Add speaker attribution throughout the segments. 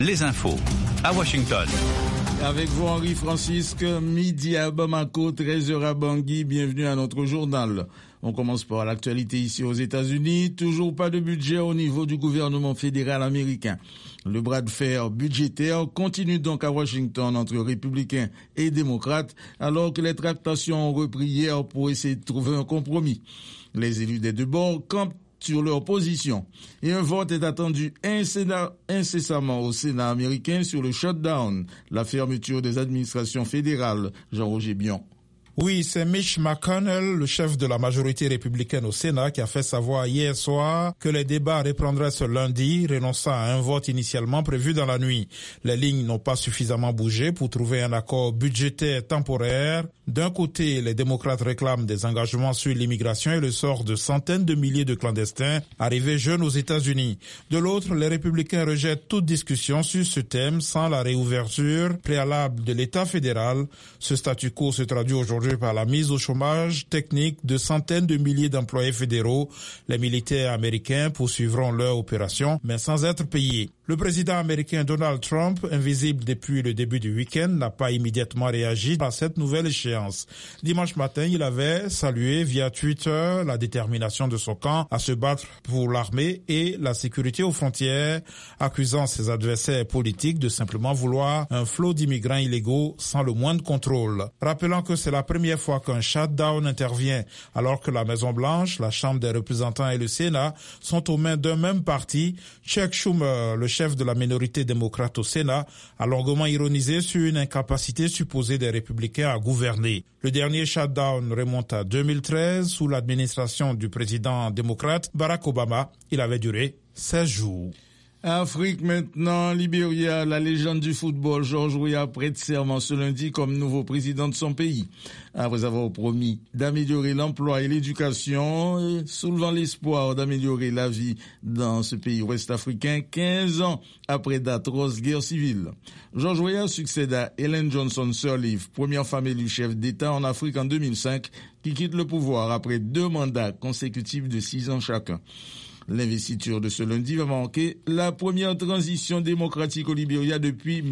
Speaker 1: Les infos à Washington.
Speaker 2: Avec vous, Henri Francisque, midi à Bamako, 13h à Bangui. Bienvenue à notre journal. On commence par l'actualité ici aux États-Unis. Toujours pas de budget au niveau du gouvernement fédéral américain. Le bras de fer budgétaire continue donc à Washington entre républicains et démocrates, alors que les tractations ont repris hier pour essayer de trouver un compromis. Les élus des deux bords campent sur leur position. Et un vote est attendu incessamment au Sénat américain sur le shutdown, la fermeture des administrations fédérales. Jean-Roger Bion.
Speaker 3: Oui, c'est Mitch McConnell, le chef de la majorité républicaine au Sénat, qui a fait savoir hier soir que les débats reprendraient ce lundi, renonçant à un vote initialement prévu dans la nuit. Les lignes n'ont pas suffisamment bougé pour trouver un accord budgétaire temporaire. D'un côté, les démocrates réclament des engagements sur l'immigration et le sort de centaines de milliers de clandestins arrivés jeunes aux États-Unis. De l'autre, les républicains rejettent toute discussion sur ce thème sans la réouverture préalable de l'État fédéral. Ce statu quo se traduit aujourd'hui par la mise au chômage technique de centaines de milliers d'employés fédéraux. Les militaires américains poursuivront leur opération, mais sans être payés. Le président américain Donald Trump, invisible depuis le début du week-end, n'a pas immédiatement réagi à cette nouvelle échéance. Dimanche matin, il avait salué via Twitter la détermination de son camp à se battre pour l'armée et la sécurité aux frontières, accusant ses adversaires politiques de simplement vouloir un flot d'immigrants illégaux sans le moindre contrôle. Rappelant que c'est la première fois qu'un shutdown intervient alors que la Maison-Blanche, la Chambre des représentants et le Sénat sont aux mains d'un même parti, Chuck Schumer, le chef de la minorité démocrate au Sénat, a longuement ironisé sur une incapacité supposée des républicains à gouverner. Le dernier shutdown remonte à 2013 sous l'administration du président démocrate Barack Obama. Il avait duré 16 jours.
Speaker 2: Afrique maintenant, Libéria, la légende du football, George Weah prête serment ce lundi comme nouveau président de son pays. Après avoir promis d'améliorer l'emploi et l'éducation, soulevant l'espoir d'améliorer la vie dans ce pays ouest-africain 15 ans après d'atroces guerres civiles. George Weah succède à Ellen Johnson Sirleaf, première femme élue chef d'État en Afrique en 2005, qui quitte le pouvoir après 2 mandats consécutifs de 6 ans chacun. L'investiture de ce lundi va marquer la première transition démocratique au Libéria depuis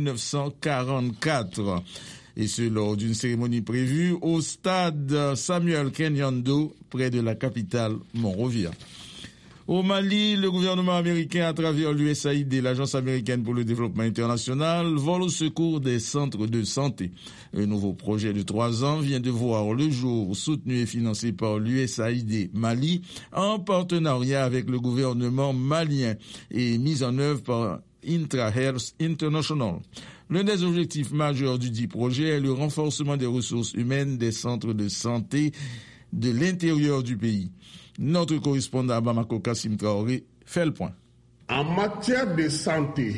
Speaker 2: 1944. Et ce lors d'une cérémonie prévue au stade Samuel Kenyando, près de la capitale Monrovia. Au Mali, le gouvernement américain, à travers l'USAID, l'Agence américaine pour le développement international, vole au secours des centres de santé. Un nouveau projet de 3 ans vient de voir le jour, soutenu et financé par l'USAID Mali, en partenariat avec le gouvernement malien et mis en œuvre par IntraHealth International. L'un des objectifs majeurs du dit projet est le renforcement des ressources humaines des centres de santé de l'intérieur du pays. Notre correspondant à Bamako, Kassim Traoré, fait le point.
Speaker 4: En matière de santé,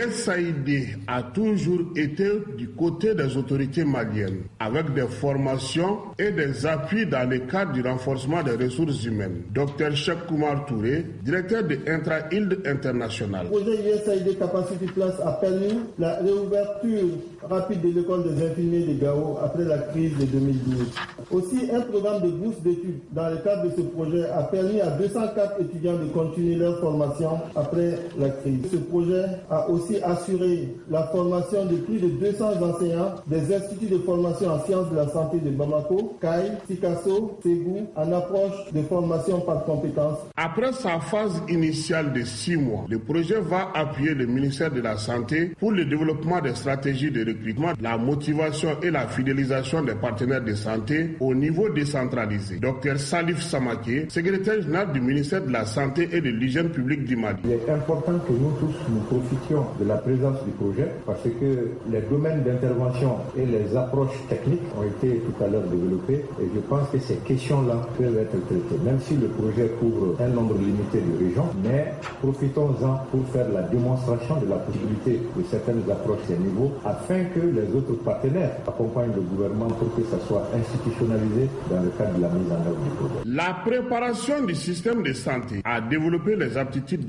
Speaker 4: l'USAID a toujours été du côté des autorités maliennes, avec des formations et des appuis dans le cadre du renforcement des ressources humaines. Dr Cheikh Koumar Touré, directeur de Intra-Hild International.
Speaker 5: Le projet USAID Capacity Plus a permis la réouverture rapide de l'école des infirmiers de Gao après la crise de 2012. Aussi, un programme de bourse d'études dans le cadre de ce projet a permis à 204 étudiants de continuer leur formation après la crise. Ce projet a aussi assuré la formation de plus de 200 enseignants des instituts de formation en sciences de la santé de Bamako, Kaï, Sikasso, Ségou, en approche de formation par compétences.
Speaker 4: Après sa phase initiale de 6 mois, le projet va appuyer le ministère de la Santé pour le développement des stratégies de recrutement, la motivation et la fidélisation des partenaires de santé au niveau décentralisé. Dr Salif Samaké, secrétaire général du ministère de la Santé et de l'Hygiène publique du Mali.
Speaker 6: Il est important que nous tous nous profitions de la présence du projet parce que les domaines d'intervention et les approches techniques ont été tout à l'heure développées et je pense que ces questions-là peuvent être traitées. Même si le projet couvre un nombre limité de régions, mais profitons-en pour faire la démonstration de la possibilité de certaines approches à ces niveaux afin que les autres partenaires accompagnent le gouvernement pour que ça soit institutionnalisé dans le cadre de la mise en œuvre du projet.
Speaker 4: La préparation du système de santé a développé les aptitudes du personnel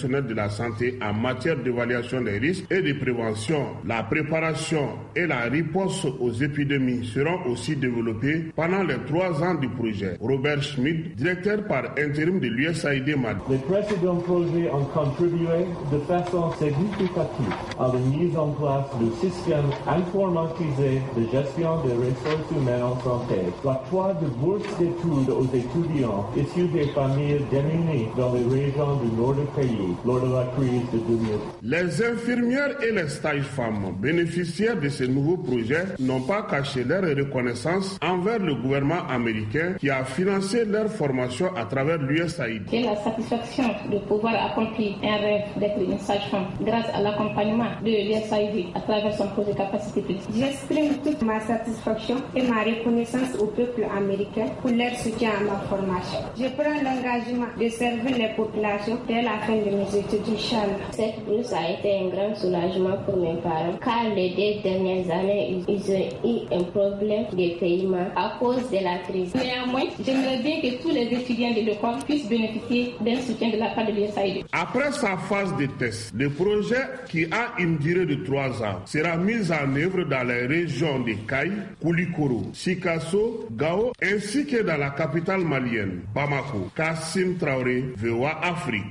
Speaker 4: partenaires de la santé en matière d'évaluation des risques et de prévention. La préparation et la riposte aux épidémies seront aussi développées pendant les 3 ans du projet. Robert Schmidt, directeur par intérim de l'USAID Mali.
Speaker 7: Les précédents projets ont contribué de façon significative à la mise en place du système informatisé de gestion des ressources humaines en santé. L'octroi de bourses d'études aux étudiants issus des familles démunies dans les régions du nord du pays lors de la crise de 2000.
Speaker 4: Les infirmières et les sages-femmes bénéficiaires de ce nouveau projet n'ont pas caché leur reconnaissance envers le gouvernement américain qui a financé leur formation à travers l'USAID.
Speaker 8: J'ai la satisfaction de pouvoir accomplir un rêve d'être une sage-femme grâce à l'accompagnement de l'USAID à travers son projet Capacité Plus.
Speaker 9: J'exprime toute ma satisfaction et ma reconnaissance au peuple américain pour leur soutien à ma formation. Je prends l'engagement de servir les populations dès la fin de mes études, Inch'Allah.
Speaker 8: Cette bourse a été un grand soulagement pour mes parents car les 2 dernières années, ils ont eu un problème de paiement à cause de la crise. Néanmoins, j'aimerais bien que tous les étudiants de l'école puissent bénéficier d'un soutien de la part de l'USAID.
Speaker 4: Après sa phase de test, le projet qui a une durée de 3 ans sera mis en œuvre dans les régions de Kaï, Koulikoro, Sikasso, Gao ainsi que dans la capitale malienne, Bamako. Kassim Traoré, VOA Afrique.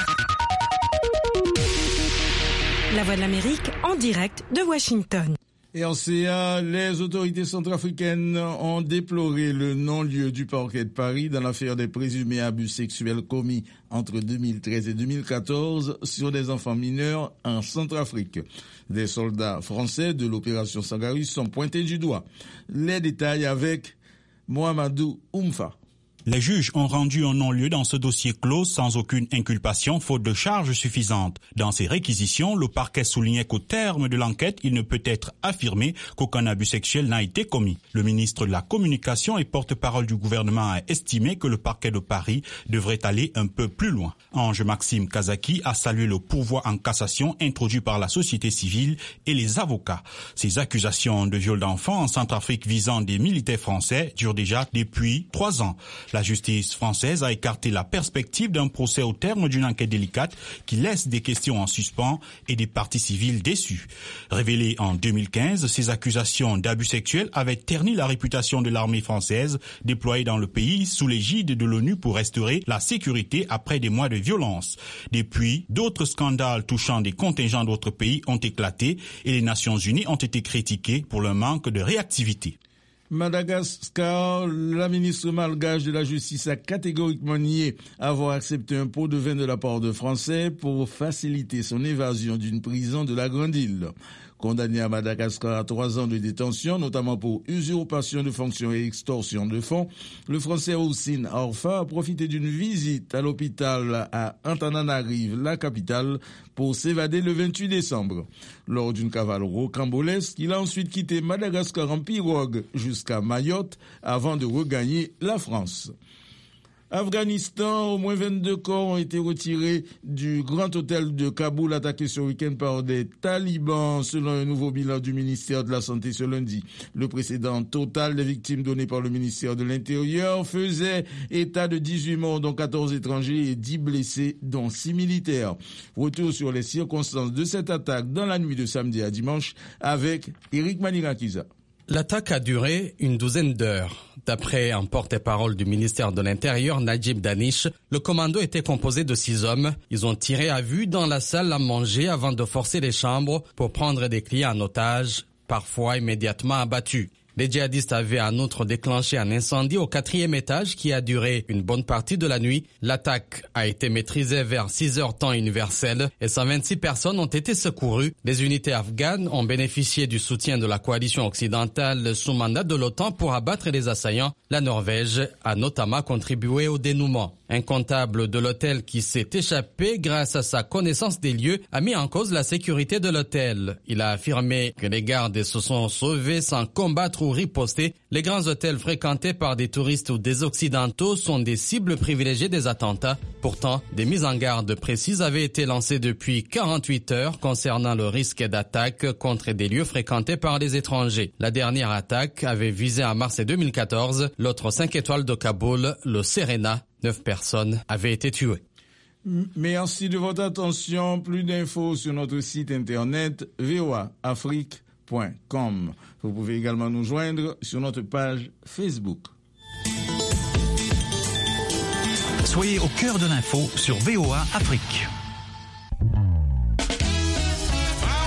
Speaker 10: La Voix de l'Amérique en direct de Washington.
Speaker 2: Et en CA, les autorités centrafricaines ont déploré le non-lieu du parquet de Paris dans l'affaire des présumés abus sexuels commis entre 2013 et 2014 sur des enfants mineurs en Centrafrique. Des soldats français de l'opération Sangarus sont pointés du doigt. Les détails avec Mohamedou Oumfa.
Speaker 1: Les juges ont rendu un non-lieu dans ce dossier clos sans aucune inculpation, faute de charges suffisantes. Dans ces réquisitions, le parquet soulignait qu'au terme de l'enquête, il ne peut être affirmé qu'aucun abus sexuel n'a été commis. Le ministre de la Communication et porte-parole du gouvernement a estimé que le parquet de Paris devrait aller un peu plus loin. Ange-Maxime Kazaki a salué le pourvoi en cassation introduit par la société civile et les avocats. Ces accusations de viol d'enfants en Centrafrique visant des militaires français durent déjà depuis 3 ans. La justice française a écarté la perspective d'un procès au terme d'une enquête délicate qui laisse des questions en suspens et des parties civiles déçues. Révélées en 2015, ces accusations d'abus sexuels avaient terni la réputation de l'armée française déployée dans le pays sous l'égide de l'ONU pour restaurer la sécurité après des mois de violence. Depuis, d'autres scandales touchant des contingents d'autres pays ont éclaté et les Nations Unies ont été critiquées pour leur manque de réactivité.
Speaker 2: Madagascar, la ministre malgache de la Justice a catégoriquement nié avoir accepté un pot de vin de la part de Français pour faciliter son évasion d'une prison de la Grande Île. Condamné à Madagascar à 3 ans de détention, notamment pour usurpation de fonctions et extorsion de fonds, le Français Houssine Arfa a profité d'une visite à l'hôpital à Antananarive, la capitale, pour s'évader le 28 décembre. Lors d'une cavale rocambolesque, il a ensuite quitté Madagascar en pirogue jusqu'à Mayotte avant de regagner la France. Afghanistan, au moins 22 corps ont été retirés du grand hôtel de Kaboul attaqué ce week-end par des talibans, selon un nouveau bilan du ministère de la Santé ce lundi. Le précédent total des victimes donné par le ministère de l'Intérieur faisait état de 18 morts, dont 14 étrangers et 10 blessés, dont 6 militaires. Retour sur les circonstances de cette attaque dans la nuit de samedi à dimanche avec Eric Manirakiza.
Speaker 11: L'attaque a duré une 12aine d'heures. D'après un porte-parole du ministère de l'Intérieur, Najib Danish, le commando était composé de 6 hommes. Ils ont tiré à vue dans la salle à manger avant de forcer les chambres pour prendre des clients en otage, parfois immédiatement abattus. Les djihadistes avaient en outre déclenché un incendie au 4e étage qui a duré une bonne partie de la nuit. L'attaque a été maîtrisée vers 6h temps universel et 126 personnes ont été secourues. Les unités afghanes ont bénéficié du soutien de la coalition occidentale sous mandat de l'OTAN pour abattre les assaillants. La Norvège a notamment contribué au dénouement. Un comptable de l'hôtel qui s'est échappé grâce à sa connaissance des lieux a mis en cause la sécurité de l'hôtel. Il a affirmé que les gardes se sont sauvés sans combattre ou riposter. Les grands hôtels fréquentés par des touristes ou des occidentaux sont des cibles privilégiées des attentats. Pourtant, des mises en garde précises avaient été lancées depuis 48 heures concernant le risque d'attaque contre des lieux fréquentés par des étrangers. La dernière attaque avait visé en mars 2014 l'autre 5 étoiles de Kaboul, le Serena. 9 personnes avaient été tuées.
Speaker 2: Merci de votre attention. Plus d'infos sur notre site internet voaafrique.com. Vous pouvez également nous joindre sur notre page Facebook.
Speaker 12: Soyez au cœur de l'info sur VOA Afrique.